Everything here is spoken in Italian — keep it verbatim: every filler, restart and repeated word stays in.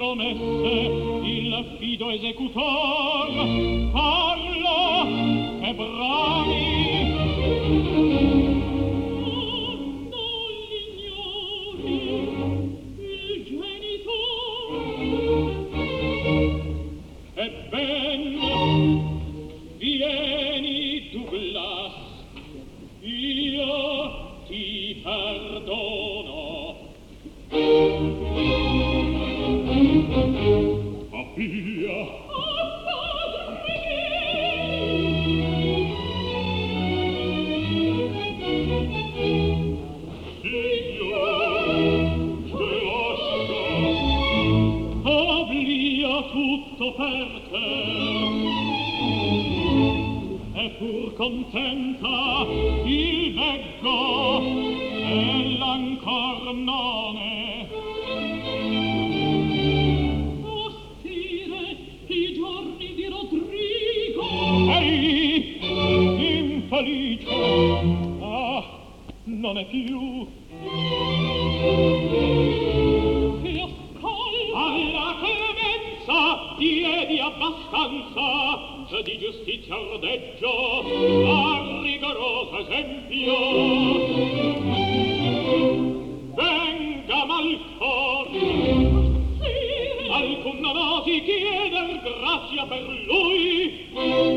promesse il fido esecutor parla e brami. Vieni, Douglas, io ti perdono. Ma via! Oh, padre Signor, te lascio. Obblia tutto per te. E pur contenta il veggo e l'ancor none. Ostire i giorni di Rodrigo. Ehi, infelice, ah, non è più. E ascolta alla clemenza diedi abbastanza di giustizia ordeggio a rigoroso esempio. Venga malcor alcun non osi chieder grazia per lui.